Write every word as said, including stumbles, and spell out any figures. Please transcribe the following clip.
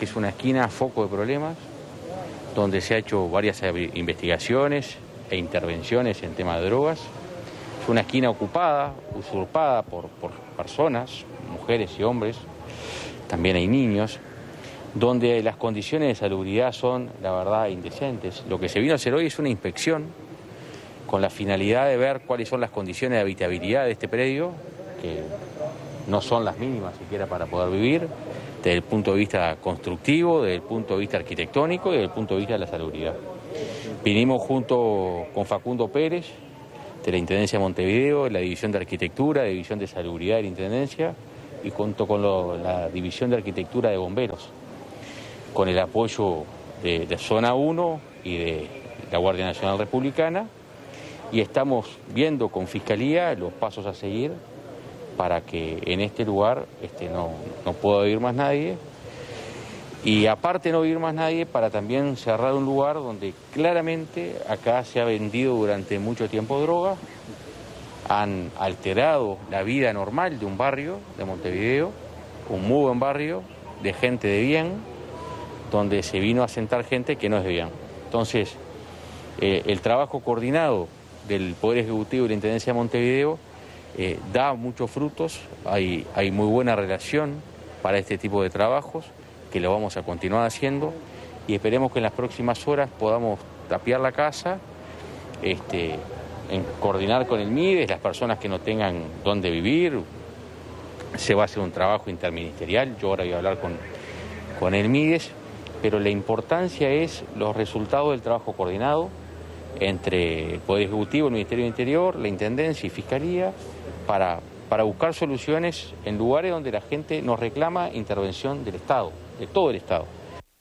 que es una esquina foco de problemas, donde se ha hecho varias investigaciones e intervenciones en temas de drogas. Es una esquina ocupada, usurpada por, por personas, mujeres y hombres, también hay niños, donde las condiciones de salubridad son, la verdad, indecentes. Lo que se vino a hacer hoy es una inspección con la finalidad de ver cuáles son las condiciones de habitabilidad de este predio, que no son las mínimas siquiera para poder vivir, desde el punto de vista constructivo, desde el punto de vista arquitectónico y desde el punto de vista de la salubridad. Vinimos junto con Facundo Pérez, de la Intendencia de Montevideo, la División de Arquitectura, la División de Salubridad de la Intendencia, y junto con lo, la División de Arquitectura de Bomberos, con el apoyo de, de Zona uno y de la Guardia Nacional Republicana, y estamos viendo con Fiscalía los pasos a seguir para que en este lugar este, no, no pueda vivir más nadie, y aparte no vivir más nadie, para también cerrar un lugar donde claramente acá se ha vendido durante mucho tiempo droga, han alterado la vida normal de un barrio de Montevideo, un muy buen barrio de gente de bien, donde se vino a sentar gente que no es de bien. Entonces, eh, el trabajo coordinado del Poder Ejecutivo y la Intendencia de Montevideo eh, da muchos frutos, hay, hay muy buena relación para este tipo de trabajos, que lo vamos a continuar haciendo, y esperemos que en las próximas horas podamos tapiar la casa, este, en coordinar con el MIDES, las personas que no tengan dónde vivir. Se va a hacer un trabajo interministerial, yo ahora voy a hablar con, con el MIDES, pero la importancia es los resultados del trabajo coordinado entre el Poder Ejecutivo, el Ministerio del Interior, la Intendencia y Fiscalía, para, para buscar soluciones en lugares donde la gente nos reclama intervención del Estado, de todo el Estado.